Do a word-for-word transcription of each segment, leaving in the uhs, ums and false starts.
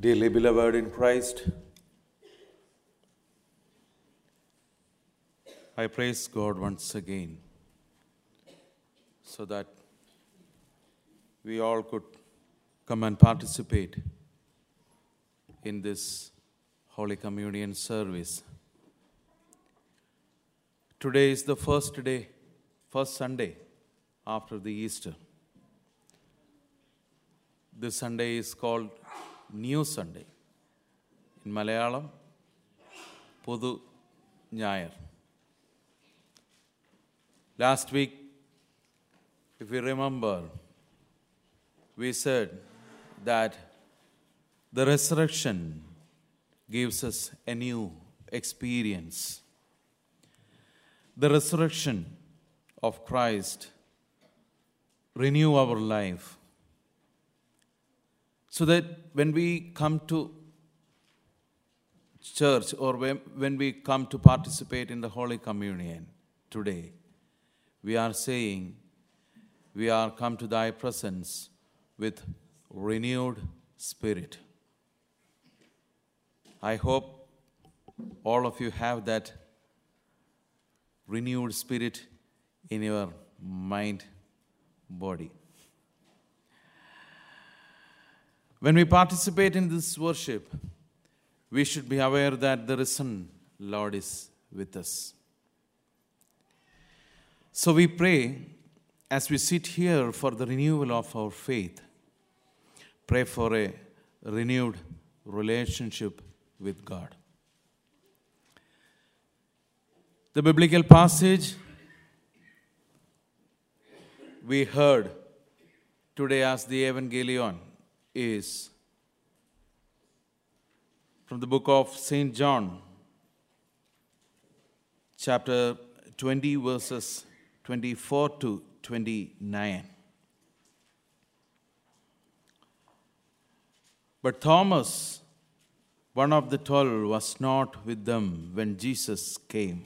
Dearly beloved in Christ, I praise God once again so that we all could come and participate in this Holy Communion service. Today is the first day, first Sunday after the Easter. This Sunday is called New Sunday. In Malayalam, Pudu Nyayar. Last week, if we remember, we said that the resurrection gives us a new experience. The resurrection of Christ renew our life, so that when we come to church or when, when we come to participate in the Holy Communion today, we are saying, we are come to thy presence with renewed spirit. I hope all of you have that renewed spirit in your mind, body. When we participate in this worship, we should be aware that the risen Lord is with us. So we pray as we sit here for the renewal of our faith. Pray for a renewed relationship with God. The biblical passage we heard today as the Evangelion is from the book of Saint John, chapter twenty, verses twenty-four to twenty-nine. But Thomas, one of the twelve, was not with them when Jesus came.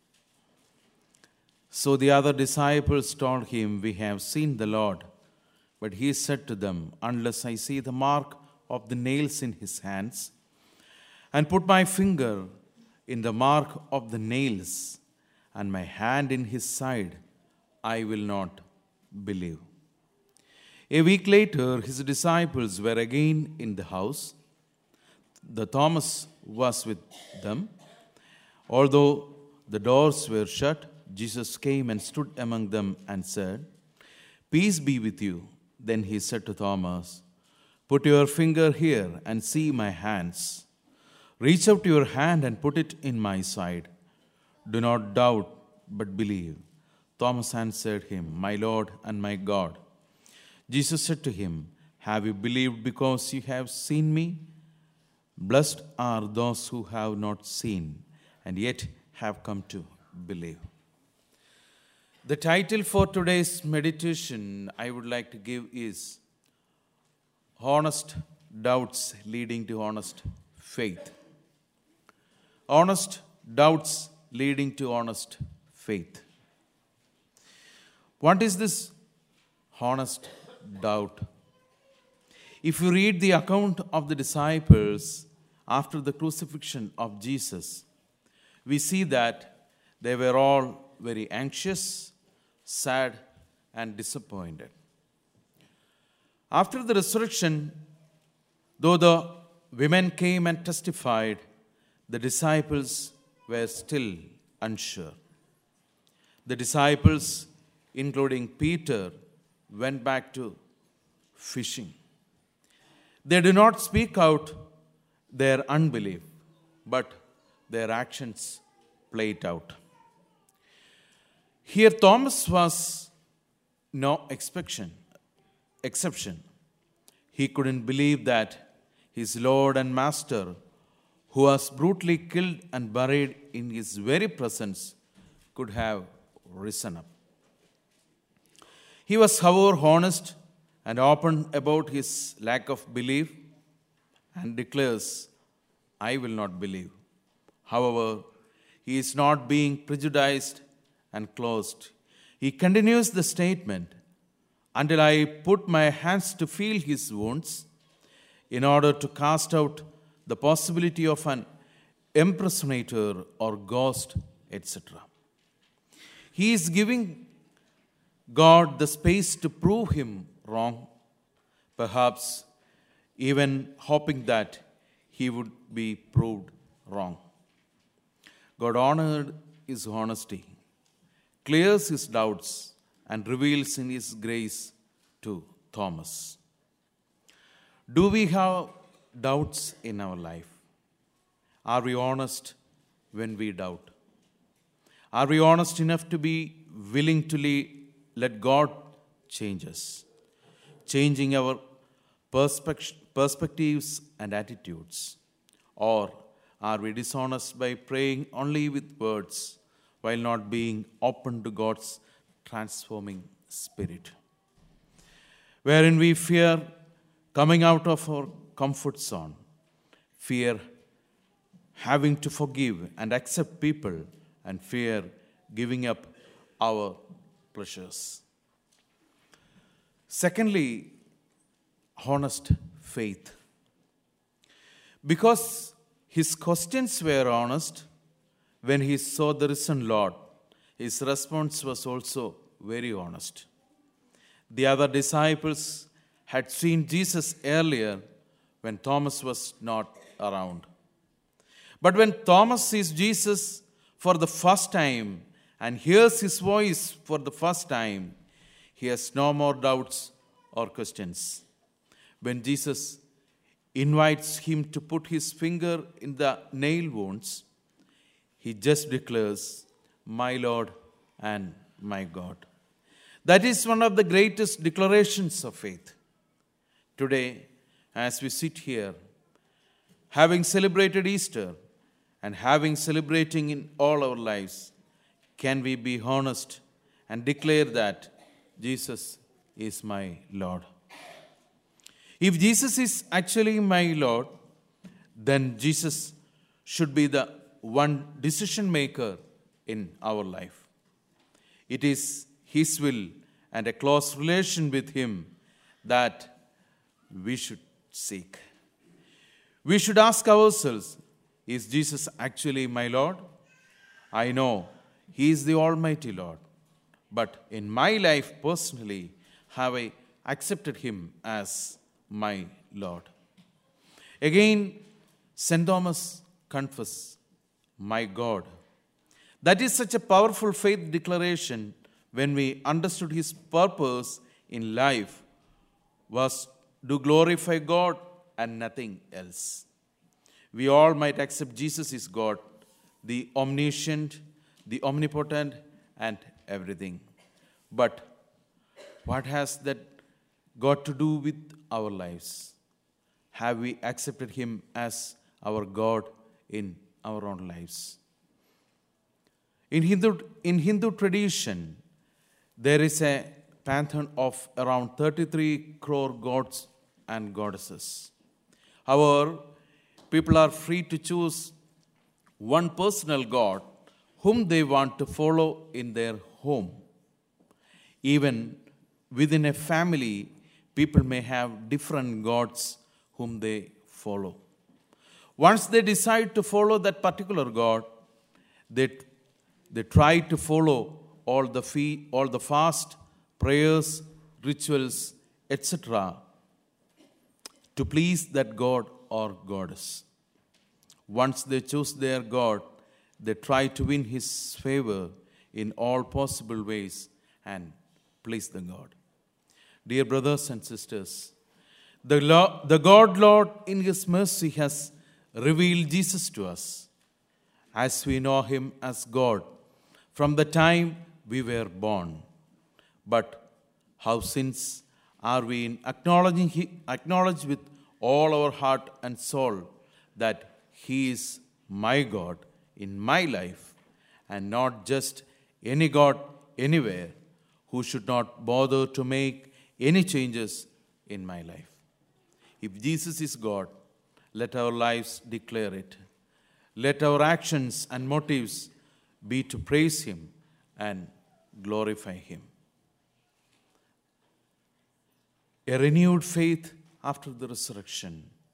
So the other disciples told him, "We have seen the Lord." But he said to them, "Unless I see the mark of the nails in his hands, and put my finger in the mark of the nails, and my hand in his side, I will not believe." A week later, his disciples were again in the house. The Thomas was with them. Although the doors were shut, Jesus came and stood among them and said, "Peace be with you." Then he said to Thomas, "Put your finger here and see my hands. Reach out your hand and put it in my side. Do not doubt, but believe." Thomas answered him, "My Lord and my God." Jesus said to him, "Have you believed because you have seen me? Blessed are those who have not seen and yet have come to believe." The title for today's meditation I would like to give is Honest Doubts Leading to Honest Faith. Honest doubts leading to honest faith. What is this honest doubt? If you read the account of the disciples after the crucifixion of Jesus, we see that they were all very anxious, sad, and disappointed. After the resurrection, though the women came and testified, the disciples were still unsure. The disciples, including Peter, went back to fishing. They did not speak out their unbelief, but their actions played out. Here Thomas was no exception. exception. He couldn't believe that his Lord and Master, who was brutally killed and buried in his very presence, could have risen up. He was, however, honest and open about his lack of belief and declares, "I will not believe." However, he is not being prejudiced and closed. He continues the statement, "Until I put my hands to feel his wounds, in order to cast out the possibility of an impersonator or ghost, et cetera. He is giving God the space to prove him wrong, perhaps even hoping that he would be proved wrong. God honored his honesty, clears his doubts, and reveals in his grace to Thomas. Do we have doubts in our life? Are we honest when we doubt? Are we honest enough to be willing to let God change us, changing our perspect- perspectives and attitudes? Or are we dishonest by praying only with words while not being open to God's transforming Spirit? Wherein we fear coming out of our comfort zone, fear having to forgive and accept people, and fear giving up our pleasures. Secondly, honest faith. Because his questions were honest, when he saw the risen Lord, his response was also very honest. The other disciples had seen Jesus earlier when Thomas was not around. But when Thomas sees Jesus for the first time and hears his voice for the first time, he has no more doubts or questions. When Jesus invites him to put his finger in the nail wounds, he just declares, "My Lord and my God." That is one of the greatest declarations of faith. Today, as we sit here, having celebrated Easter and having celebrating in all our lives, can we be honest and declare that Jesus is my Lord? If Jesus is actually my Lord, then Jesus should be the one decision maker in our life. It is his will and a close relation with him that we should seek. We should ask ourselves, is Jesus actually my Lord? I know he is the Almighty Lord, but in my life personally, have I accepted him as my Lord? Again, Saint Thomas confessed, "My God." That is such a powerful faith declaration when we understood his purpose in life was to glorify God and nothing else. We all might accept Jesus is God, the omniscient, the omnipotent, and everything. But what has that got to do with our lives? Have we accepted him as our God in our own lives? In Hindu, in Hindu tradition, there is a pantheon of around thirty-three crore gods and goddesses. However, people are free to choose one personal God whom they want to follow in their home. Even within a family, people may have different gods whom they follow. Once they decide to follow that particular God, they, they try to follow all the fee, all the fast, prayers, rituals, et cetera to please that God or goddess. Once they choose their God, they try to win his favor in all possible ways and please the God. Dear brothers and sisters, the, Lord, the God Lord in his mercy has revealed Jesus to us as we know him as God from the time we were born. But how since are we in acknowledging he, acknowledge with all our heart and soul that he is my God in my life and not just any God anywhere who should not bother to make any changes in my life. If Jesus is God, let our lives declare it. Let our actions and motives be to praise him and glorify him. A renewed faith after the resurrection.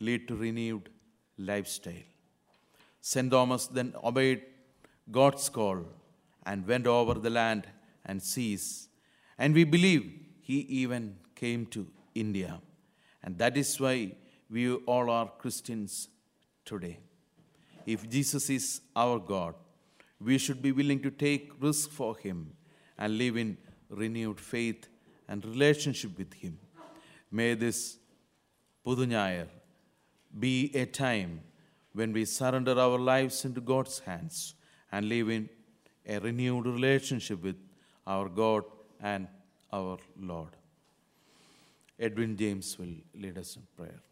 lead to renewed lifestyle. Saint Thomas then obeyed God's call and went over the land and seas. And we believe he even came to India. And that is why we all are Christians today. If Jesus is our God, we should be willing to take risk for him and live in renewed faith and relationship with him. May this Pudhunyayar be a time when we surrender our lives into God's hands and live in a renewed relationship with our God and our Lord. Edwin James will lead us in prayer.